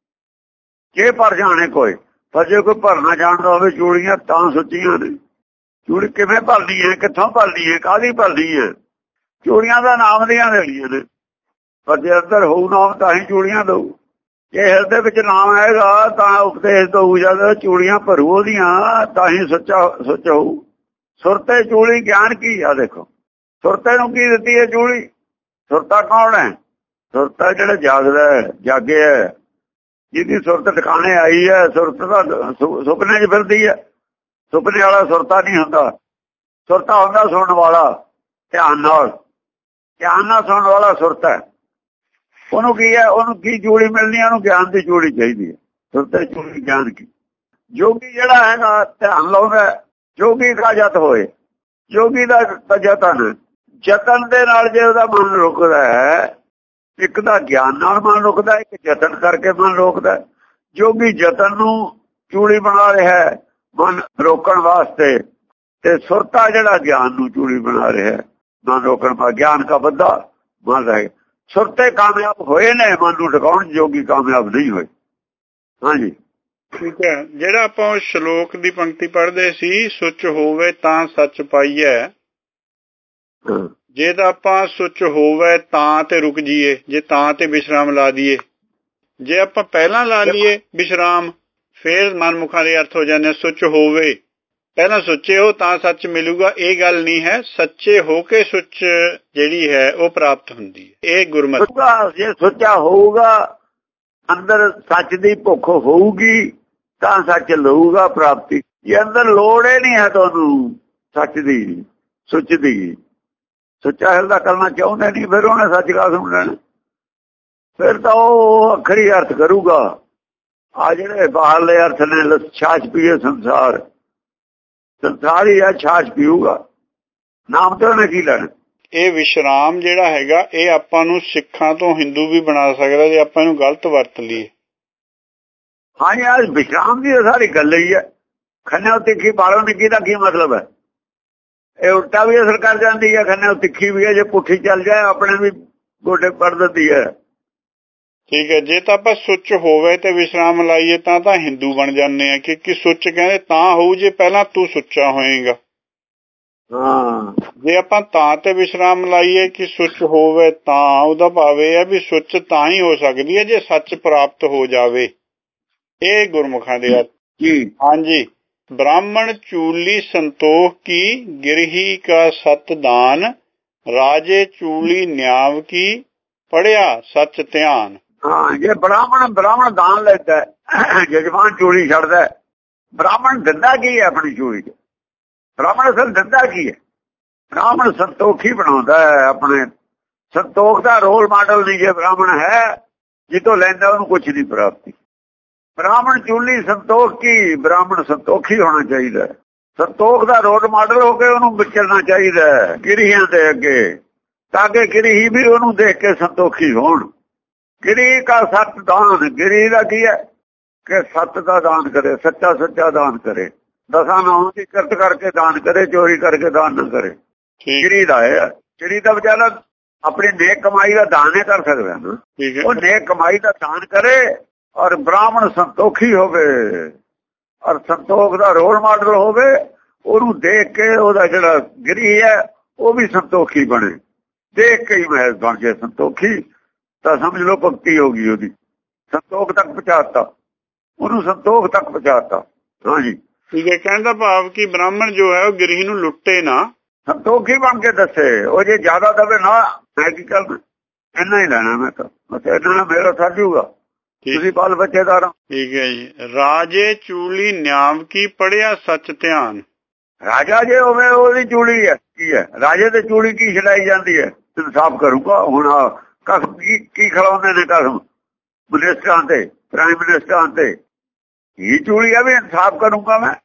ਜੇ ਭਰ ਜਾਣੇ ਕੋਈ, ਪਰ ਜੇ ਕੋਈ ਭਰਨਾ ਜਾਣਦਾ ਹੋਵੇ ਚੂੜੀਆਂ ਤਾਂ ਸੁੱਚੀਆਂ ਨੇ। ਚੂੜੀ ਕਿਵੇਂ ਭਰਦੀ ਹੈ, ਕਿੱਥੋਂ ਭਰਦੀ ਹੈ, ਕਾਹਦੀ ਭਰਦੀ ਹੈ? ਚੂੜੀਆਂ ਦਾ ਨਾਮ ਦੀਆਂ ਦੇਣੀਆਂ ਨੇ, ਪਰ ਜੇ ਅੰਦਰ ਹੋਊ ਨਾਮ ਤਾਂ ਹੀ ਚੂੜੀਆਂ ਦਊ। ਜੇ ਹਿਰਦੇ ਵਿੱਚ ਨਾਮ ਆਏਗਾ ਤਾਂ ਉਪਦੇਸ਼ ਦਊ। ਜਦ ਚੂੜੀਆਂ ਭਰੂ ਉਹਦੀਆਂ ਤਾਂ ਹੀ ਸੱਚਾ ਸੱਚ ਹੋਊ। ਸੁਰਤੇ ਚੂੜੀ ਗਿਆਨ ਕੀ ਆ? ਦੇਖੋ ਸੁਰਤੇ ਨੂੰ ਕੀ ਦਿੱਤੀ ਹੈ ਚੂੜੀ? ਸੁਰਤਾ ਕੌਣ ਹੈ? ਸੁਰਤਾ ਜਿਹੜਾ ਜਾਗਦਾ ਹੈ, ਜਾਗਿਆ, ਜਿਹਦੀ ਸੁਰਤ ਟਿਕਾਣੇ ਆਈ ਹੈ। ਸੁਰਤ ਦਾ ਸੁਪਨੇ 'ਚ ਫਿਰਦੀ ਹੈ। ਸੁਪਨੇ ਵਾਲਾ ਸੁਰਤਾ ਨਹੀਂ ਹੁੰਦਾ। ਸੁਰਤਾ ਹੁੰਦਾ ਸੁਣਨ ਵਾਲਾ, ਧਿਆਨ ਨਾਲ ਧਿਆਨ ਨਾਲ ਸੁਣਨ ਵਾਲਾ ਸੁਰਤਾ ਹੈ। ਉਹਨੂੰ ਕੀ ਹੈ? ਉਹਨੂੰ ਕੀ ਚੂੜੀ ਮਿਲਣੀ? ਉਹਨੂੰ ਗਿਆਨ ਦੀ ਚੂੜੀ ਚਾਹੀਦੀ ਹੈ। ਸੁਰਤੇ ਚੂੜੀ ਗਿਆਨ ਕੀ। ਜੋਗੀ ਜਿਹੜਾ ਹੈਗਾ ਧਿਆਨ ਲਾਉਂਦਾ, ਜੋਗੀ ਦਾ ਜਤ ਹੋਏ। ਜੋਗੀ ਦਾ ਯਤਨ, ਯਤਨ ਦੇ ਨਾਲ ਜੇ ਉਹਦਾ ਮਨ ਰੁਕਦਾ ਹੈ, ਇੱਕ ਦਾ ਗਿਆਨ ਨਾਲ ਮਨ ਰੁਕਦਾ, ਇੱਕ ਯਤਨ ਕਰਕੇ ਮਨ ਰੋਕਦਾ। ਜੋਗੀ ਯਤਨ ਨੂੰ ਚੂੜੀ ਬਣਾ ਰਿਹਾ ਮਨ ਰੋਕਣ ਵਾਸਤੇ, ਤੇ ਸੁਰਤਾ ਜਿਹੜਾ ਗਿਆਨ ਨੂੰ ਚੂੜੀ ਬਣਾ ਰਿਹਾ ਮਨ ਰੋਕਣ ਵਾਸਤੇ। ਗਿਆਨ ਦਾ ਬੱਧਾ ਮਨ ਰਹੇ। ਸੁਰਤੇ ਕਾਮਯਾਬ ਹੋਏ ਨੇ ਮਨ ਨੂੰ ਟਿਕਾਉਣ, ਜੋਗੀ ਕਾਮਯਾਬ ਨਹੀਂ ਹੋਏ। ਹਾਂਜੀ ਠੀਕ ਹੈ। ਜਿਹੜਾ ਆਪਾਂ ਸ਼ਲੋਕ ਦੀ ਪੰਕਤੀ ਪੜ੍ਹਦੇ ਸੀ, ਸੁੱਚ ਹੋਵੇ ਤਾਂ ਸੱਚ ਪਾਈਐ, ਜੇ ਤਾਂ ਆਪਾਂ ਸੁੱਚ ਹੋਵੇ ਤਾਂ ਤੇ ਰੁਕ ਜਾਈਏ, ਜੇ ਤਾਂ ਤੇ ਵਿਸ਼ਰਾਮ ਲਾ ਦਈਏ। ਜੇ ਆਪਾਂ ਪਹਿਲਾਂ ਲਾ ਲਈਏ ਵਿਸ਼ਰਾਮ, ਫੇਰ ਮਨਮੁਖਾਂ ਦੇ ਅਰਥ ਹੋ ਜਾਂਦੇ। ਸੁੱਚ ਹੋਵੇ, ਪਹਿਲਾਂ ਸੁੱਚੇ ਹੋ ਤਾਂ ਸੱਚ ਮਿਲੂਗਾ, ਇਹ ਗੱਲ ਨਹੀਂ ਹੈ। ਸੱਚੇ ਹੋ ਕੇ ਸੁੱਚ ਜਿਹੜੀ ਹੈ ਉਹ ਪ੍ਰਾਪਤ ਹੁੰਦੀ ਹੈ। ਇਹ ਗੁਰਮਤਿ। ਜੇ ਸੁੱਚਾ ਹੋਊਗਾ, ਅੰਦਰ ਸੱਚ ਦੀ ਭੁੱਖ ਹੋਊਗੀ ਤਾਂ ਸੱਚ ਲਊਗਾ ਪ੍ਰਾਪਤੀ। ਜੇ ਅੰਦਰ ਲੋੜ ਹੀ ਨਹੀਂ ਹੈ ਤੁਹਾਨੂੰ ਸੱਚ ਦੀ, ਸੁੱਚ ਦੀ, ਸੁੱਚਾ ਹਿਰਦਾ ਕਰਨਾ ਚਾਹੁੰਦੇ ਨਹੀਂ, ਫਿਰ ਉਹਨੇ ਸੱਚ ਕਾ ਸੁਣਨਾ? ਫਿਰ ਤਾਂ ਉਹ ਅੱਖਰੀ ਅਰਥ ਕਰੂਗਾ। ਆ ਜਿਹੜੇ ਬਾਹਰਲੇ ਅਰਥ ਨੇ, ਛਾਛ ਪੀਏ ਸੰਸਾਰ, ਸੰਸਾਰ ਹੀ ਆ ਛਾਛ ਪੀਊਗਾ, ਨਾਮ ਤੇ ਉਹਨੇ ਕੀ ਲੈਣਾ? ਇਹ ਵਿਸ਼ਰਾਮ ਜਿਹੜਾ ਹੈਗਾ ਇਹ ਆਪਾਂ ਨੂੰ ਸਿੱਖਾਂ ਤੋਂ ਹਿੰਦੂ ਵੀ ਬਣਾ ਸਕਦਾ ਜੇ ਆਪਾਂ ਇਹਨੂੰ ਗਲਤ ਵਰਤ ਲਈਏ। ਹਾਂਜੀ, ਅੱਜ ਵਿਸ਼ਰਾਮ ਦੀ ਸਾਰੀ ਗੱਲ ਹੀ ਹੈ। ਖੰਨੇ ਤਿੱਖੀ ਬਾਲੋਂ ਨਿੱਕੀ ਦਾ ਕੀ ਮਤਲਬ ਹੈ? ਇਹ ਉਲਟਾ ਵੀ ਅਸਰ ਕਰ ਜਾਂਦੀ ਹੈ। ਖੰਨੇ ਤਿੱਖੀ ਵੀ ਹੈ, ਜੇ ਪੁੱਠੀ ਚੱਲ ਜਾਏ ਆਪਣੇ ਵੀ ਗੋਡੇ ਪੜ ਦਿੰਦੀ ਹੈ। ਠੀਕ ਹੈ। ਜੇ ਤਾਂ ਆਪਾਂ ਸੁੱਚ ਹੋਵੇ ਤੇ ਵਿਸ਼ਰਾਮ ਲਾਈਏ ਤਾਂ ਤਾਂ ਹਿੰਦੂ ਬਣ ਜਾਂਦੇ ਆ, ਕਿਉਂਕਿ ਸੁੱਚ ਕਹਿੰਦੇ ਤਾਂ ਹੋਊ ਜੇ ਪਹਿਲਾਂ ਤੂੰ ਸੁੱਚਾ ਹੋਏਗਾ। ਹਾਂ, ਜੇ ਆਪਾਂ ਤਾਂ ਤੇ ਵਿਸ਼ਰਾਮ ਲਾਈਏ ਕਿ ਸੁੱਚ ਹੋਵੇ ਤਾਂ, ਉਹਦਾ ਭਾਵ ਇਹ ਹੈ ਵੀ ਸੁੱਚ ਤਾਂ ਹੀ ਹੋ ਸਕਦੀ ਹੈ ਜੇ ਸੱਚ ਪ੍ਰਾਪਤ ਹੋ ਜਾਵੇ। ਇਹ ਗੁਰਮੁਖਾਂ ਦੇ ਅਰਥ ਜੀ। ਹਾਂਜੀ। ਬ੍ਰਾਹਮਣ ਚੂਲੀ ਸੰਤੋਖ ਕੀ, ਗਿਰਹੀ ਕਾ ਸਤ ਦਾਨ, ਰਾਜੇ ਚੂਲੀ ਨਿਆਵ ਕੀ, ਪੜਿਆ ਸੱਚ ਧਿਆਨ। ਹਾਂ, ਜੇ ਬ੍ਰਾਹਮਣ ਬ੍ਰਾਹਮਣ ਦਾਨ ਲੈਂਦਾ, ਜਜਮਾਨ ਚੂਲੀ ਛੱਡਦਾ, ਬ੍ਰਾਹਮਣ ਦਿੰਦਾ ਕੀ ਹੈ ਆਪਣੀ ਚੂਲੀ ਚ? ਬ੍ਰਾਹਮਣ ਅਸਲ ਦਿੰਦਾ ਕੀ ਹੈ? ਬ੍ਰਾਹਮਣ ਸੰਤੋਖੀ ਬਣਾਉਂਦਾ ਹੈ ਆਪਣੇ। ਸੰਤੋਖ ਦਾ ਰੋਲ ਮਾਡਲ ਨਹੀਂ ਜੇ ਬ੍ਰਾਹਮਣ ਹੈ, ਜਿੱਥੋਂ ਲੈਂਦਾ ਉਹਨੂੰ ਕੁਛ ਨਹੀਂ ਪ੍ਰਾਪਤੀ। ਬ੍ਰਾਹਮਣ ਚੂਲੀ ਸੰਤੋਖ ਕੀ, ਬ੍ਰਾਹਮਣ ਸੰਤੋਖੀ ਹੋਣਾ ਚਾਹੀਦਾ। ਸੰਤੋਖ ਦਾ ਰੋਲ ਮਾਡਲ ਹੋ ਕੇ ਉਹਨੂੰ ਵਿਚਰਨਾ ਚਾਹੀਦਾ ਗਿਰੀਆਂ ਦੇ ਅੱਗੇ, ਤਾਂ ਕਿ ਗਿਰੀ ਵੀ ਉਹਨੂੰ ਦੇਖ ਕੇ ਸੰਤੋਖੀ ਹੋਣ। ਗਿਰੀ ਦਾ ਸੱਤ ਦਾਨ, ਗਿਰੀ ਦਾ ਕੀ ਹੈ ਕਿ ਸੱਤ ਦਾ ਦਾਨ ਕਰੇ, ਸੱਚਾ ਸੱਚਾ ਦਾਨ ਕਰੇ, ਦਸਾਂ ਨਾਮ ਦੀ ਕਿਰਤ ਕਰਕੇ ਦਾਨ ਕਰੇ, ਚੋਰੀ ਕਰਕੇ ਦਾਨ ਨਾ ਕਰੇ। ਗਿਰੀ ਦਾ ਹੈ। ਗਿਰੀ ਦਾ ਵਿਚਾਰਾ ਆਪਣੀ ਨੇਕ ਕਮਾਈ ਦਾ ਦਾਨ ਹੀ ਕਰ ਸਕਦਾ ਨਾ, ਉਹ ਨੇਕ ਕਮਾਈ ਦਾ ਦਾਨ ਕਰੇ। ਔਰ ਬ੍ਰਾਹਮਣ ਸੰਤੋਖੀ ਹੋਵੇ, ਔਰ ਸੰਤੋਖ ਦਾ ਰੋਲ ਮਾਡਲ ਹੋਵੇ। ਉਹਨੂੰ ਦੇਖ ਕੇ ਉਹਦਾ ਜਿਹੜਾ ਗਿਰੀ ਹੈ ਉਹ ਵੀ ਸੰਤੋਖੀ ਬਣੇ। ਦੇਖ ਕੇ ਹੀ ਮਹਿਜ਼ ਬਣ ਕੇ ਸੰਤੋਖੀ, ਤਾਂ ਸਮਝ ਲਓ ਭਗਤੀ ਹੋ ਗਈ ਉਹਦੀ। ਸੰਤੋਖ ਤੱਕ ਪਹੁੰਚਾਤਾ, ਉਹਨੂੰ ਸੰਤੋਖ ਤੱਕ ਪਹੁੰਚਾਤਾ। ਹਾਂਜੀ, ਠੀਕ ਹੈ। ਕਹਿਣ ਦਾ ਭਾਵ ਕਿ ਬ੍ਰਾਹਮਣ ਜੋ ਹੈ ਉਹ ਗਿਰਹੀ ਨੂੰ ਲੁੱਟੇ ਨਾ, ਸੰਤੋਖੀ ਬਣ ਕੇ ਦੱਸੇ। ਉਹ ਜੇ ਜ਼ਿਆਦਾ ਦਵੇ ਨਾ, ਮੈਂ ਕੀ ਕਰ ਇੰਨਾ ਹੀ ਲੈਣਾ, ਮੈਂ ਤਾਂ ਇੰਨਾ ਮੇਰਾ ਸਰ ਜੂਗਾ, ਤੁਸੀਂ ਬਾਲ ਬੱਚੇਦਾਰ। ਠੀਕ ਹੈ ਜੀ। ਰਾਜੇ ਚੂਲੀ ਨਿਆਮ ਕੀ, ਪੜਿਆ ਸੱਚ ਧਿਆਨ। ਰਾਜਾ ਜੇ ਹੋਵੇ ਉਹਦੀ ਚੂਲੀ ਹੈ ਕੀ ਹੈ? ਰਾਜੇ ਤੇ ਚੂਲੀ ਕੀ ਛਡਾਈ ਜਾਂਦੀ ਹੈ? ਇਨਸਾਫ ਕਰੂਗਾ। ਹੁਣ ਕਸਮ ਕੀ ਕੀ ਖਿਲਾਉਂਦੇ ਨੇ ਕਸਮ ਮਿਨਿਸਟਰਾਂ ਤੇ, ਪ੍ਰਾਈਮ ਮਿਨਿਸਟਰਾਂ ਤੇ, ਇਹ ਚੂਲੀ ਆ ਵੀ ਇਨਸਾਫ ਕਰੂੰਗਾ ਮੈਂ।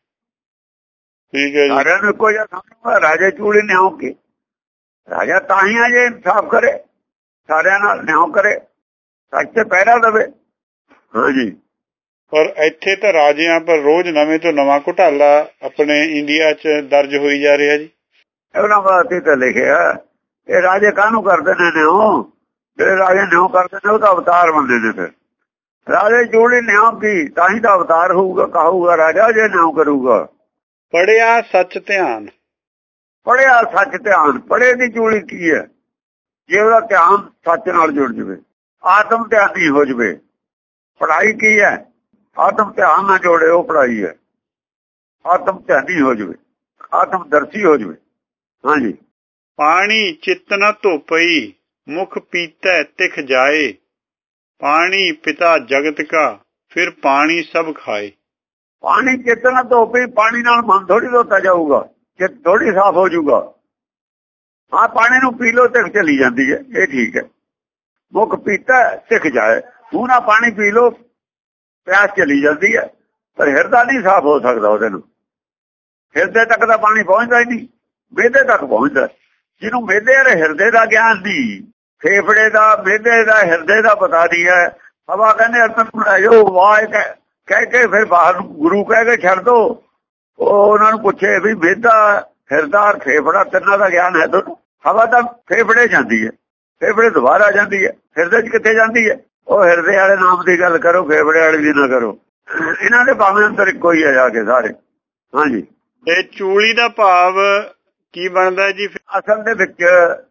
ਠੀਕ ਹੈ ਜੀ। ਸਾਰਿਆਂ ਨੂੰ ਇੱਕੋ ਜਿਹਾ ਸਮਝੂਗਾ। ਰਾਜੇ ਚੂਲੀ ਨਿਆਉ ਕੀ, ਰਾਜਾ ਤਾਂ ਹੀ ਆ ਜੇ ਇਨਸਾਫ ਕਰੇ, ਸਾਰਿਆਂ ਨਾਲ ਨਿਆਉ ਕਰੇ, ਸੱਚ ਤੇ ਪਹਿਰਾ ਦੇਵੇ। ਹਾਂਜੀ। ਪਰ ਇੱਥੇ ਤਾਂ ਰਾਜਿਆਂ ਪਰ ਰੋਜ਼ ਨਵੇਂ ਤੋਂ ਨਵਾਂ ਘੁਟਾਲਾ ਆਪਣੇ ਇੰਡੀਆ 'ਚ ਦਰਜ ਹੋਈ ਜਾ ਰਿਹਾ ਜੀ। ਉਹਨਾਂ ਵਾਸਤੇ ਤਾਂ ਲਿਖਿਆ ਇਹ ਰਾਜੇ ਕਾਹਨੂੰ ਕਰਦੇ ਨੇ ਨਿਉ? ਜਿਹੜੇ ਰਾਜੇ ਨਿਉ ਕਰਦੇ ਨੇ ਉਹ ਤਾਂ ਅਵਤਾਰ ਬਣਦੇ ਨੇ। ਫਿਰ ਰਾਜੇ ਚੂਲੀ ਨਿਉ ਕੀ, ਤਾਂ ਹੀ ਤਾਂ ਅਵਤਾਰ ਹੋਊਗਾ, ਕਹੂਗਾ ਰਾਜਾ ਜੇ ਨਿਉ ਕਰੂਗਾ। ਪੜਿਆ ਸੱਚ ਧਿਆਨ, ਪੜਿਆ ਸੱਚ ਧਿਆਨ। ਪੜੇ ਦੀ ਚੂਲੀ ਕੀ ਹੈ? ਜੇ ਉਹਦਾ ਧਿਆਨ ਸੱਚ ਨਾਲ ਜੁੜ ਜਾਵੇ, ਆਤਮ ਧਿਆਨੀ ਹੋ ਜਾਵੇ। ਪੜ੍ਹਾਈ ਕੀ ਹੈ? ਆਤਮ ਧਿਆਨ ਨਾਲ ਜੋੜੇ ਉਹ ਪੜ੍ਹਾਈ ਹੈ। ਆਤਮ ਧਿਆਨੀ ਹੋ ਜਾਵੇ, ਆਤਮ ਦਰਸ਼ੀ ਹੋ ਜਾਵੇ। ਹਾਂਜੀ। ਪਾਣੀ ਚਿੱਤ ਨ ਧੋਪਈ, ਮੁਖ ਪੀਤੈ ਤਿਖ ਜਾਏ, ਪਾਣੀ ਪਿਤਾ ਜਗਤ ਕਾ, ਫਿਰ ਪਾਣੀ ਸਭ ਖਾਏ। ਪਾਣੀ ਚਿੱਤ ਨ ਧੋਪਈ, ਪਾਣੀ ਨਾਲ ਮਨ ਥੋੜੀ ਧੋਤਾ ਜਾਊਗਾ, ਚਿੱਤ ਥੋੜੀ ਸਾਫ਼ ਹੋ ਜਾਊਗਾ। ਹਾਂ, ਪਾਣੀ ਨੂੰ ਪੀ ਲੋ ਤਿਖ ਚਲੀ ਜਾਂਦੀ ਹੈ, ਇਹ ਠੀਕ ਹੈ। ਮੁਖ ਪੀਤਾ ਤਿਖ ਜਾਏ, ਮੂੰਹ ਨਾਲ ਪਾਣੀ ਪੀ ਲੋ ਪਿਆਸ ਚਲੀ ਜਾਂਦੀ ਹੈ, ਪਰ ਹਿਰਦਾ ਨਹੀਂ ਸਾਫ਼ ਹੋ ਸਕਦਾ ਉਹਦੇ ਨੂੰ। ਹਿਰਦੇ ਤੱਕ ਦਾ ਪਾਣੀ ਪਹੁੰਚਦਾ ਹੀ ਨਹੀਂ, ਮਿਹਦੇ ਤੱਕ ਪਹੁੰਚਦਾ। ਜਿਹਨੂੰ ਮਿਹਦੇ ਔਰ ਹਿਰਦੇ ਦਾ ਗਿਆਨ ਨਹੀਂ, ਫੇਫੜੇ ਦਾ, ਮਿਹਦੇ ਦਾ, ਹਿਰਦੇ ਦਾ ਪਤਾ ਨਹੀਂ ਹੈ। ਹਵਾ ਕਹਿੰਦੇ ਅੰਦਰ ਬਣਾਇਓ, ਵਾਹ ਕਹਿ ਕੇ ਫਿਰ ਬਾਹਰ ਨੂੰ ਗੁਰੂ ਕਹਿ ਕੇ ਛੱਡ ਦੋ। ਉਹ ਉਹਨਾਂ ਨੂੰ ਪੁੱਛੇ ਵੀ ਮਿਹਦਾ, ਹਿਰਦਾ, ਫੇਫੜਾ ਤਿੰਨਾਂ ਦਾ ਗਿਆਨ ਹੈ ਤੁਹਾਨੂੰ? ਹਵਾ ਤਾਂ ਫੇਫੜੇ ਜਾਂਦੀ ਹੈ, ਫੇਫੜੇ ਦੁਬਾਰਾ ਜਾਂਦੀ ਹੈ, ਹਿਰਦੇ 'ਚ ਕਿੱਥੇ ਜਾਂਦੀ ਹੈ? ਉਹ ਹਿਰਦੇ ਵਾਲੇ ਨਾਮ ਦੀ ਗੱਲ ਕਰੋ, ਫੇਫੜੇ ਵਾਲੀ ਦੀ ਨਾ ਕਰੋ। ਇਹਨਾਂ ਦੇ ਭਾਵੇਂ ਅੰਦਰ ਇੱਕੋ ਹੀ ਆ ਜਾ ਕੇ ਸਾਰੇ। ਹਾਂਜੀ, ਤੇ ਚੂਲੀ ਦਾ ਭਾਵ ਕੀ ਬਣਦਾ ਜੀ? ਅਸਲ ਦੇ ਵਿੱਚ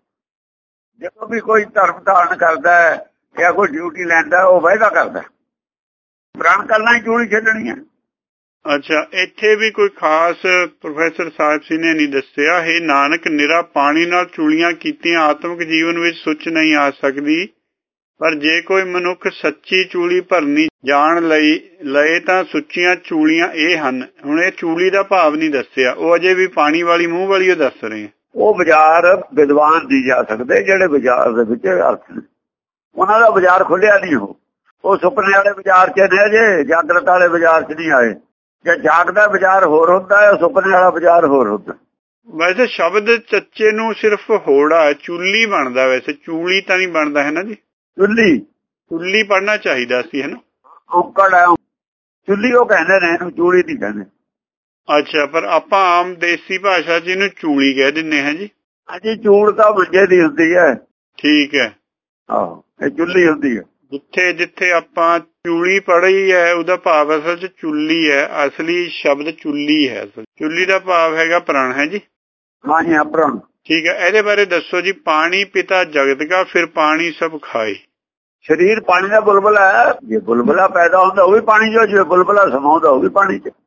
ਜਦੋਂ ਵੀ ਕੋਈ ਧਰਮ ਧਾਰਨ ਕਰਦਾ ਹੈ ਜਾਂ ਕੋਈ ਡਿਊਟੀ ਲੈਂਦਾ, ਉਹ ਵਾਅਦਾ ਕਰਦਾ ਪ੍ਰਾਣ ਕਰਨਾ ਹੀ ਚੂਲੀ ਛੱਡਣੀ ਹੈ। ਅੱਛਾ, ਇੱਥੇ ਵੀ ਕੋਈ ਖਾਸ ਪ੍ਰੋਫੈਸਰ ਸਾਹਿਬ ਜੀ ਨੇ ਨਹੀਂ ਦੱਸਿਆ, ਇਹ ਨਾਨਕ ਨਿਰਾ ਪਾਣੀ ਨਾਲ ਚੂਲੀਆਂ ਕੀਤੀਆਂ ਆਤਮਿਕ ਜੀਵਨ ਵਿੱਚ ਸੁੱਚ ਨਹੀਂ ਆ ਸਕਦੀ, ਪਰ ਜੇ ਕੋਈ ਮਨੁੱਖ ਸੱਚੀ ਚੂਲੀ ਭਰਨੀ ਜਾਣ ਲਈ ਲਏ ਤਾਂ ਸੁੱਚੀਆਂ ਚੂਲੀਆਂ ਇਹ ਹਨ। ਹੁਣ ਇਹ ਚੂਲੀ ਦਾ ਭਾਵ ਨਹੀਂ ਦੱਸਿਆ, ਉਹ ਅਜੇ ਵੀ ਪਾਣੀ ਵਾਲੀ ਮੂੰਹ ਵਾਲੀ ਉਹ ਦੱਸ ਰਹੇ। ਉਹ ਬਾਜ਼ਾਰ ਵਿਦਵਾਨ ਨਹੀਂ ਜਾ ਸਕਦੇ, ਜਿਹੜੇ ਬਾਜ਼ਾਰ ਦੇ ਵਿੱਚ ਅਰਥ ਨੇ ਉਹਨਾਂ ਦਾ ਬਾਜ਼ਾਰ ਖੁੱਲਿਆ ਨਹੀਂ। ਉਹ ਉਹ ਸੁਪਨੇ ਵਾਲੇ ਬਾਜ਼ਾਰ 'ਚ ਨੇ, ਜੇ ਜਾਗਰਤ ਵਾਲੇ ਬਾਜ਼ਾਰ 'ਚ ਨਹੀਂ ਆਏ। ਜੇ ਜਾਗਦਾ ਬਾਜ਼ਾਰ ਹੋਰ ਹੁੰਦਾ ਹੈ, ਸੁਪਨੇ ਵਾਲਾ ਬਾਜ਼ਾਰ ਹੋਰ ਹੁੰਦਾ। ਵੈਸੇ ਸ਼ਬਦ ਚੱਚੇ ਨੂੰ ਸਿਰਫ ਹੋੜਾ ਚੁੱਲੀ ਬਣਦਾ, ਵੈਸੇ ਚੂਲੀ ਤਾਂ ਨਹੀਂ ਬਣਦਾ ਹੈ ਨਾ ਜੀ? ਚੁੱਲੀ ਚੁੱਲੀ ਪੜਨਾ ਚਾਹੀਦਾ ਸੀ, ਹੈ ਨਾ? ਔਕੜ ਹੈ ਚੁੱਲੀ, ਉਹ ਕਹਿੰਦੇ ਨੇ, ਇਹਨੂੰ ਚੂਲੀ ਨਹੀਂ ਕਹਿੰਦੇ। ਅੱਛਾ, ਪਰ ਆਪਾਂ ਆਮ ਦੇਸੀ ਭਾਸ਼ਾ 'ਚ ਇਹਨੂੰ ਚੂਲੀ ਕਹਿ ਦਿੰਦੇ ਹਾਂ ਜੀ। ਹਾਂਜੀ, ਚੂੜ ਤਾਂ ਮੰਜੇ ਦੀ ਹੁੰਦੀ ਹੈ। ਠੀਕ ਹੈ, ਆਹੋ, ਇਹ ਚੁੱਲੀ ਹੁੰਦੀ ਹੈ। ਜਿੱਥੇ ਜਿੱਥੇ ਆਪਾਂ ਚੂਲੀ ਪੜ੍ਹੀ ਹੈ ਉਹਦਾ ਭਾਵ ਅਸਲ 'ਚ ਚੁੱਲੀ ਹੈ। ਅਸਲੀ ਸ਼ਬਦ ਚੁੱਲੀ ਹੈ। ਚੁੱਲੀ ਦਾ ਭਾਵ ਹੈਗਾ ਪ੍ਰਾਣ, ਹੈ ਜੀ? ਹਾਂਜੀ, ਪ੍ਰਾਣ। ਠੀਕ ਹੈ, ਇਹਦੇ ਬਾਰੇ ਦੱਸੋ ਜੀ। ਪਾਣੀ ਪਿਤਾ ਜਗਤ ਕਾ, ਫਿਰ ਪਾਣੀ ਸਭ ਖਾਏ। ਸਰੀਰ ਪਾਣੀ ਦਾ ਬੁਲਬੁਲਾ ਹੈ। ਜੇ ਬੁਲਬੁਲਾ ਪੈਦਾ ਹੁੰਦਾ ਉਹ ਵੀ ਪਾਣੀ 'ਚ, ਜੇ ਬੁਲਬੁਲਾ ਸਮਾਉਂਦਾ ਉਹ ਵੀ ਪਾਣੀ 'ਚ।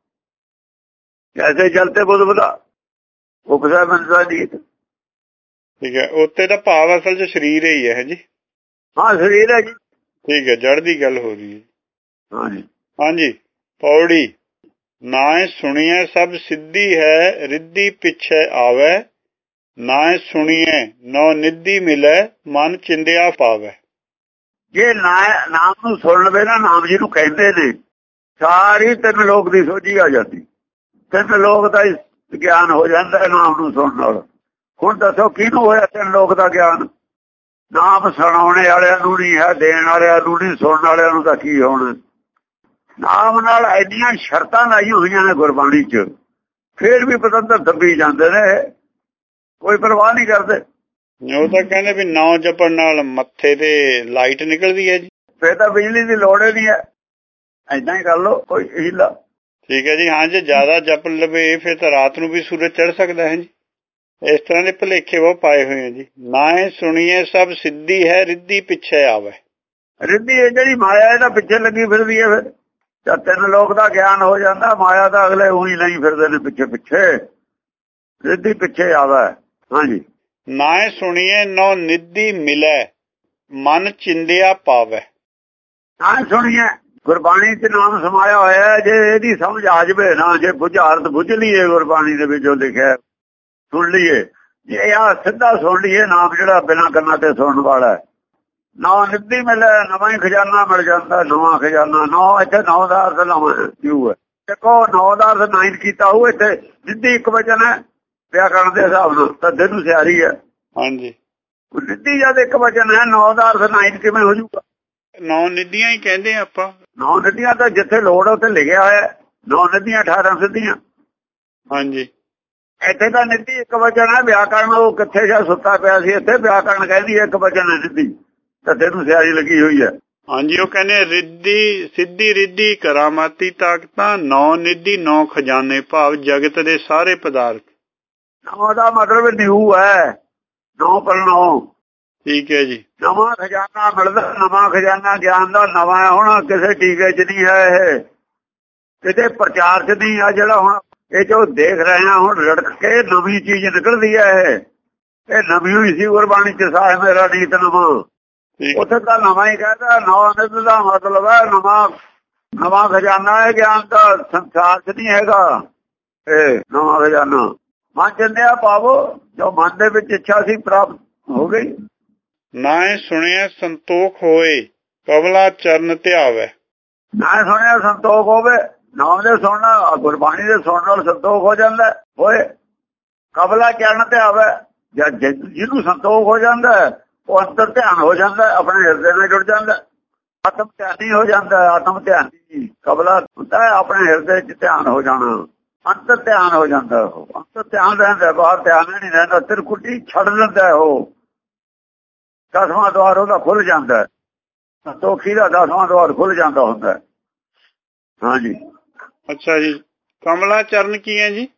ਐਸੇ ਚਲਤੇ ਬੁਲਬੁਲਾ ਉਪਸਾ ਬੰਦਾ ਦੀ। ਠੀਕ ਹੈ, ਉੱਤੇ ਦਾ ਭਾਵ ਅਸਲ 'ਚ ਸਰੀਰ ਹੀ ਹੈ ਜੀ। ਹਾਂ, ਸਰੀਰ ਹੈ ਜੀ। ਠੀਕ ਹੈ, ਜੜ ਦੀ ਗੱਲ ਹੋ ਰਹੀ ਹੈ। ਹਾਂਜੀ ਹਾਂਜੀ। ਪੌੜੀ ਨਾਏ ਸੁਣੀਏ ਸਭ ਸਿੱਧੀ ਹੈ, ਰਿੱਧੀ ਪਿੱਛੇ ਆਵੇ। ਨਾਏ ਸੁਣੀਏ ਨੌ ਨਿੱਧੀ ਮਿਲੇ, ਮਨ ਚਿੰਦਿਆ ਪਾਵੇ। ਜੇ ਨਾਮ ਨੂੰ ਸੁਣ ਲਵੇ ਨਾ, ਨਾਮ ਜਿਹਨੂੰ ਕਹਿੰਦੇ ਨੇ, ਸਾਰੀ ਤਿੰਨ ਲੋਕ ਦੀ ਸੋਝੀ ਆ ਜਾਂਦੀ। ਤਿੰਨ ਲੋਕ ਦਾ ਗਿਆਨ ਹੋ ਜਾਂਦਾ ਨਾਮ ਨੂੰ ਸੁਣਨ ਨਾਲ। ਹੁਣ ਦੱਸੋ ਕਿਹਨੂੰ ਹੋਇਆ ਤਿੰਨ ਲੋਕ ਦਾ ਗਿਆਨ? ਨਾਮ ਸੁਣਾਉਣੇ ਵਾਲਿਆਂ ਨੂੰ ਨਹੀਂ ਹੈ, ਦੇਣ ਵਾਲਿਆਂ ਨੂੰ ਨਹੀਂ, ਸੁਣਨ ਵਾਲਿਆਂ ਨੂੰ ਤਾਂ ਕੀ ਹੋਣਾ। ਨਾਮ ਨਾਲ ਇੰਨੀਆਂ ਸ਼ਰਤਾਂ ਲਾਈਆਂ ਹੋਈਆਂ ਨੇ ਗੁਰਬਾਣੀ 'ਚ, ਫੇਰ ਵੀ ਪਤੰਦਰ ਦੱਬੀ ਜਾਂਦੇ ਨੇ, ਕੋਈ ਪਰਵਾਹ ਨਹੀਂ ਕਰਦੇ। ਉਹ ਤਾਂ ਕਹਿੰਦੇ ਵੀ ਨੌ ਜਪਣ ਨਾਲ ਮੱਥੇ ਤੇ ਲਾਈਟ ਨਿਕਲਦੀ ਹੈ ਜੀ। ਫੇਰ ਤਾਂ ਬਿਜਲੀ ਦੀ ਲੋੜ ਹੀ ਨਹੀਂ ਹੈ, ਏਦਾਂ ਹੀ ਕਰ ਲਓ ਕੋਈ ਹੀਲਾ। ਠੀਕ ਹੈ ਜੀ। ਹਾਂ, ਜੇ ਜ਼ਿਆਦਾ ਜਪ ਲਵੇ ਫਿਰ ਤਾਂ ਰਾਤ ਨੂੰ ਵੀ ਸੂਰਜ ਚੜ ਸਕਦਾ ਹੈ ਜੀ। ਇਸ ਤਰ੍ਹਾਂ ਦੇ ਭੁਲੇਖੇ ਬਹੁਤ ਪਾਏ ਹੋਏ ਆ ਜੀ। ਨਾਏ ਸੁਣੀਏ ਸਭ ਸਿੱਧੀ ਹੈ, ਰਿੱਧੀ ਪਿੱਛੇ ਆਵੇ। ਰਿੱਧੀ ਇਹ ਜਿਹੜੀ ਮਾਇਆ ਇਹਦਾ ਪਿੱਛੇ ਲੱਗੀ ਫਿਰਦੀ ਹੈ। ਫਿਰ ਜਦ ਤਿੰਨ ਲੋਕ ਦਾ ਗਿਆਨ ਹੋ ਜਾਂਦਾ, ਮਾਇਆ ਦਾ ਅਗਲੇ ਉਹੀ ਨਹੀਂ ਫਿਰਦੇ ਨੇ ਪਿੱਛੇ ਪਿੱਛੇ, ਰਿੱਧੀ ਪਿੱਛੇ ਆਵੇ। ਹਾਂਜੀ। ਨਾਏ ਸੁਣੀਏ ਨੌ ਨਿੱਧੀ ਮਿਲੇ, ਮਨ ਚਿੰਦਿਆ ਪਾਵੇ। ਨਾਏ ਸੁਣੀਏ, ਗੁਰਬਾਣੀ 'ਚ ਨਾਮ ਸਮਾਇਆ ਹੋਇਆ। ਜੇ ਇਹਦੀ ਸਮਝ ਆ ਜਾਵੇ ਨਾ, ਜੇ ਬੁਝਾਰਤ ਬੁੱਝ ਲਈਏ ਗੁਰਬਾਣੀ ਦੇ ਵਿੱਚ ਜੋ ਲਿਖਿਆ, ਸੁਣ ਲਈਏ, ਜੇ ਆ ਸਿੱਧਾ ਸੁਣ ਲਈਏ ਨਾਮ ਜਿਹੜਾ ਬਿਨਾਂ ਕੰਨਾਂ ਤੇ ਸੁਣਨ ਵਾਲਾ, ਨੌ ਨਿੱਧੀ ਮਿਲੇ, ਨਵਾਂ ਹੀ ਖਜ਼ਾਨਾ ਮਿਲ ਜਾਂਦਾ। ਨਵਾਂ ਖਜ਼ਾਨਾ, ਨੌ ਇੱਥੇ ਨੌ ਦਾ ਅਰਥ ਨਵਾਂ ਕਿਉਂ ਹੈ? ਦੇਖੋ, ਨੌ ਦਾ ਅਰਥ ਨਾਈਨ ਕੀਤਾ ਹੋਊ। ਇੱਥੇ ਨਿੱਧੀ ਇੱਕ ਵਚਨ ਹੈ ਵਿਆਕਰਣ ਦੇ ਹਿਸਾਬ ਨਾਲ, ਤਾਂ ਦਿਨ ਨੂੰ ਸਿਆਰੀ ਹੈ। ਹਾਂਜੀ। ਨਿੱਧੀ ਜਦ ਇੱਕ ਵਚਨ ਹੈ, ਨੌ ਦਾ ਅਰਥ ਨਾਈਨ ਕਿਵੇਂ ਹੋ ਜਾਊਗਾ? ਨੌ ਨਿੱਧੀਆਂ ਹੀ ਕਹਿੰਦੇ ਆਪਾਂ। ਨੌ ਨਿੱਧੀਆਂ ਤਾਂ ਜਿੱਥੇ ਲੋੜ ਉੱਥੇ ਲਿਖਿਆ ਹੋਇਆ, ਨੌ ਨਿੱਧੀਆਂ ਅਠਾਰਾਂ ਸਿੱਧੀਆਂ। ਹਾਂਜੀ। ਇੱਥੇ ਤਾਂ ਨਿੱਧੀ ਇੱਕ ਵਚਨ ਹੈ। ਵਿਆਕਰਣ ਉਹ ਕਿੱਥੇ ਜਾ ਸੁੱਤਾ ਪਿਆ ਸੀ, ਇੱਥੇ ਵਿਆਕਰਣ ਕਹਿੰਦੀ ਇੱਕ ਵਚਨ ਹੈ ਨਿੱਧੀ, ਤਾਂ ਤੈਨੂੰ ਸਿਆਰੀ ਲੱਗੀ ਹੋਈ ਹੈ। ਹਾਂਜੀ, ਉਹ ਕਹਿੰਦੇ ਰਿੱਧੀ ਸਿੱਧੀ ਰਿੱਧੀ ਕਰਾਮਾਤੀ ਤਾਕਤਾਂ, ਨੌ ਨਿੱਧੀ ਨੌ ਖਜ਼ਾਨੇ, ਭਾਵ ਜਗਤ ਦੇ ਸਾਰੇ ਪਦਾਰਥ। ਨੌ ਦਾ ਮਤਲਬ ਨਿਊ ਹੈ, ਨੌ ਪਰ ਨੌ। ਠੀਕ ਹੈ ਜੀ। ਨਵਾਂ ਖਜ਼ਾਨਾ ਮਿਲਦਾ, ਨਵਾਂ ਖਜ਼ਾਨਾ ਗਿਆਨ ਦਾ ਨਵਾਂ। ਹੁਣ ਕਿਸੇ ਟੀਕੇ 'ਚ ਨਹੀਂ ਹੈ, ਇਹ ਕਿਤੇ ਪ੍ਰਚਾਰ 'ਚ ਨਹੀਂ ਆ। ਜਿਹੜਾ ਹੁਣ ਇਹ ਜੋ ਦੇਖ ਰਹੇ ਹਾਂ, ਹੁਣ ਰੜਕ ਕੇ ਨਵੀਂ ਚੀਜ਼ ਨਿਕਲਦੀ ਹੈ। ਇਹ ਇਹ ਨਵੀਂ ਹੋਈ ਸੀ ਗੁਰਬਾਣੀ 'ਚ, ਸਾਹਿਬ ਮੇਰਾ ਨੀਤ ਨਵਾਂ। ਉੱਥੇ ਤਾਂ ਨਵਾਂ ਹੀ ਕਹਿੰਦਾ। ਨਵਾਂ ਨਿੱਧ ਦਾ ਮਤਲਬ ਹੈ ਨਵਾਂ ਨਵਾਂ ਖਜ਼ਾਨਾ ਹੈ ਗਿਆਨ ਦਾ, ਸੰਸਾਰ 'ਚ ਨਹੀਂ ਹੈਗਾ ਇਹ ਨਵਾਂ ਖਜ਼ਾਨਾ। ਮਨ ਚਿੰਦਿਆ ਪਾਵੋ, ਜੋ ਮਨ ਦੇ ਵਿੱਚ ਇੱਛਾ ਸੀ ਪ੍ਰਾਪਤ ਹੋ ਗਈ। ਨਾਏ ਸੁਣਿਆ ਸੰਤੋਖ ਹੋਏ, ਕਬਲਾ ਚਰਨ ਧਿਆਵੇ। ਨਾਏ ਸੁਣਿਆ ਸੰਤੋਖ ਹੋਵੇ, ਨਾਮ ਦੇ ਸੁਣਨਾ, ਗੁਰਬਾਣੀ ਦੇ ਸੁਣਨ ਨਾਲ ਸੰਤੋਖ ਹੋ ਜਾਂਦਾ ਹੋਏ। ਕਬਲਾ ਚਰਨ ਧਿਆਵੇ, ਜਦ ਜਿਹਨੂੰ ਸੰਤੋਖ ਹੋ ਜਾਂਦਾ ਉਹ ਅੰਤਰ ਧਿਆਨ ਹੋ ਜਾਂਦਾ, ਆਪਣੇ ਹਿਰਦੇ ਨਾਲ ਜੁੜ ਜਾਂਦਾ, ਆਤਮ ਧਿਆਨੀ ਹੋ ਜਾਂਦਾ। ਆਤਮ ਧਿਆਨੀ ਕਬਲਾ ਹੁੰਦਾ, ਆਪਣੇ ਹਿਰਦੇ 'ਚ ਧਿਆਨ ਹੋ ਜਾਣਾ, ਅੰਤਰ ਧਿਆਨ ਹੋ ਜਾਂਦਾ। ਉਹ ਅੰਤਰ ਧਿਆਨ ਰਹਿੰਦਾ, ਬਾਹਰ ਧਿਆਨ ਨਹੀਂ ਰਹਿੰਦਾ। ਤਿਰਕੁਟੀ ਛੱਡ ਦਿੰਦਾ, ਉਹ ਦਸਵਾਂ ਦੁਆਰ ਉਹਦਾ ਖੁੱਲ ਜਾਂਦਾ। ਸੰਤੋਖੀ ਦਾ ਦਸਵਾਂ ਦਵਾਰ ਖੁੱਲ ਜਾਂਦਾ ਹੁੰਦਾ। ਹਾਂਜੀ ਅੱਛਾ ਜੀ। ਕਮਲਾ ਚਰਨ ਕੀ ਹੈ ਜੀ?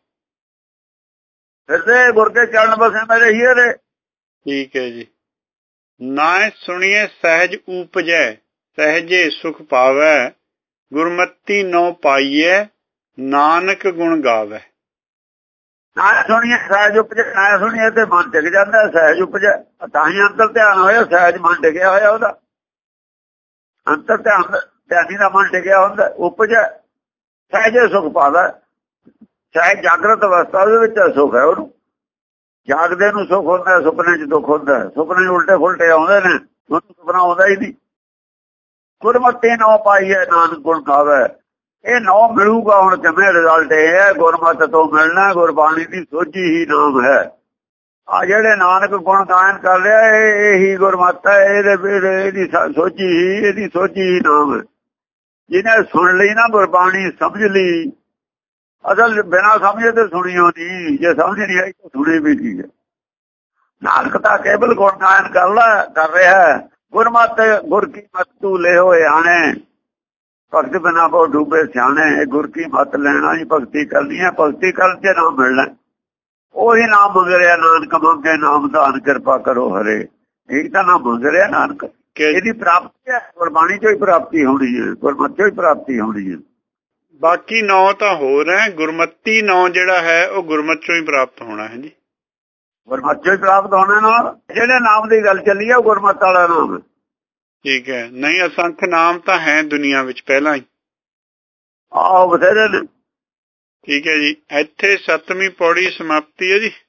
ਫਿਰਦੇ ਗੁਰ ਕੇ ਚਰਨ ਬਸੇ ਮੇਰੇ ਹੀਰੇ। ਠੀਕ ਹੈ ਜੀ। ਨਾ ਸੁਣੀਏ ਸਹਿਜ ਊਪਜੈ, ਸਹਿਜੇ ਸੁਖ ਪਾਵੈ, ਗੁਰਮਤੀ ਨੋ ਪਾਈਐ, ਨਾਨਕ ਗੁਣ ਗਾਵੈ। ਨਾ ਸੁਣੀਏ ਸਹਿਜ ਉਪਜੈ, ਨਾ ਸੁਣੀਏ ਤੇ ਮਨ ਟਿਕ ਜਾਂਦਾ। ਸਹਿਜ ਉਪਜੈ ਤਾਂ ਹੀ ਅੰਤਰ ਧਿਆਨ ਹੋਇਆ, ਸਹਿਜ ਮਨ ਟਿਕਿਆ ਹੋਇਆ ਉਹਦਾ। ਅੰਤਰ ਧਿਆਨ ਧਿਆਨੀ ਦਾ ਮਨ ਟਿਕਿਆ ਹੁੰਦਾ। ਉਪਜੈ ਸਹਿਜੇ ਸੁਖ ਪਾਵੈ, ਸਹਿਜ ਜਾਗਰਤ ਅਵਸਥਾ ਦੇ ਵਿੱਚ ਸੁਖ ਹੈ ਉਹਨੂੰ। ਜਾਗਦੇ ਨੂੰ ਸੁਖ ਹੁੰਦਾ, ਸੁਪਨੇ ਚ ਦੁੱਖ ਹੁੰਦਾ। ਸੁਪਨੇ ਉਲਟੇ ਫੁਲਟੇ ਆਉਂਦੇ ਨੇ, ਉਹਨੂੰ ਸੁਪਨਾ ਆਉਂਦਾ ਹੀ ਨਹੀਂ। ਗੁਰਮਤਿ ਨੋ ਪਾਈਏ ਨਾਨਕ ਗੁਣ ਗਾਵੈ। ਇਹ ਨੌ ਮਿਲੂਗਾ ਹੁਣ ਕਿਵੇਂ? ਰਿਜ਼ਲਟ ਇਹ ਹੈ ਗੁਰਮਤਿ ਤੋਂ ਮਿਲਣਾ। ਗੁਰਬਾਣੀ ਦੀ ਸੋਝੀ ਹੀ ਨਾਮ ਹੈ। ਆ ਜਿਹੜੇ ਨਾਨਕ ਗੁਣ ਗਾਇਨ ਕਰ ਰਿਹਾ ਇਹ ਇਹੀ ਗੁਰਮਤਿ ਹੈ। ਇਹਦੇ ਇਹਦੀ ਸੋਝੀ ਹੀ ਇਹਦੀ ਸੋਝੀ ਹੀ ਨਾਮ ਹੈ। ਜਿਹਨੇ ਸੁਣ ਲਈ ਨਾ ਗੁਰਬਾਣੀ, ਸਮਝ ਲਈ। ਅਸਲ ਬਿਨਾਂ ਸਮਝੇ ਤੇ ਸੁਣੀ ਹੋਣੀ, ਜੇ ਸਮਝ ਨਹੀਂ ਆਈ ਤਾਂ ਸੁਣੀ ਵੀ ਕੀ ਹੈ। ਨਾਨਕ ਤਾਂ ਕੇਵਲ ਗੁਣ ਗਾਇਨ ਕਰ ਲੈ ਕਰ ਰਿਹਾ। ਗੁਰਮਤਿ ਗੁਰ ਕੀ ਮਤ ਤੂੰ ਲੈ ਹੋਏ ਆਣੇ, ਭਗਤ ਬਿਨਾ ਕੋ ਡੂਬੇ ਸਿਆਣੇ। ਗੁਰ ਕੀ ਮਤ ਲੈਣਾ ਹੀ ਭਗਤੀ ਕਰਨੀ ਹੈ। ਭਗਤੀ ਕਰਨ ਚ ਨਾਮ ਮਿਲਣਾ। ਉਹੀ ਨਾਮ ਮੰਗ ਰਿਹਾ ਨਾਨਕ, ਮੰਗੇ ਨਾਮ ਦਾਨ ਕਿਰਪਾ ਕਰੋ ਹਰੇ। ਇਹ ਤਾਂ ਨਾਮ ਮੰਗ ਰਿਹਾ ਨਾਨਕ। ਇਹਦੀ ਪ੍ਰਾਪਤੀ ਹੈ, ਗੁਰਬਾਣੀ ਚੋਂ ਹੀ ਪ੍ਰਾਪਤੀ ਹੋਣੀ ਹੈ, ਗੁਰਮਤਿ ਚੋਂ ਹੀ ਪ੍ਰਾਪਤੀ ਹੋਣੀ ਹੈ। ਬਾਕੀ ਨੌ ਤਾਂ ਹੋਰ ਹੈ, ਗੁਰਮਤੀ ਨੌ ਜਿਹੜਾ ਹੈ ਉਹ ਗੁਰਮਤਿ ਚੋਂ ਹੀ ਪ੍ਰਾਪਤ ਹੋਣਾ ਹੈ ਜੀ। ਗੁਰਮਤਿ ਚੋਂ ਹੀ ਪ੍ਰਾਪਤ ਹੋਣਾ ਨਾਲ ਜਿਹੜੇ ਨਾਮ ਦੀ ਗੱਲ ਚੱਲੀ ਹੈ ਉਹ ਗੁਰਮਤਿ ਵਾਲਾ ਨਾਮ ਹੈ। ਠੀਕ ਹੈ। ਨਹੀਂ ਅਸੰਖ ਨਾਮ ਤਾਂ ਹੈ ਦੁਨੀਆ ਵਿੱਚ ਪਹਿਲਾਂ ਹੀ। ਆਹੋ ਬਥੇਰੇ ਨੇ। ਠੀਕ ਹੈ ਜੀ। ਇੱਥੇ ਸੱਤਵੀਂ ਪੌੜੀ ਸਮਾਪਤੀ ਹੈ ਜੀ।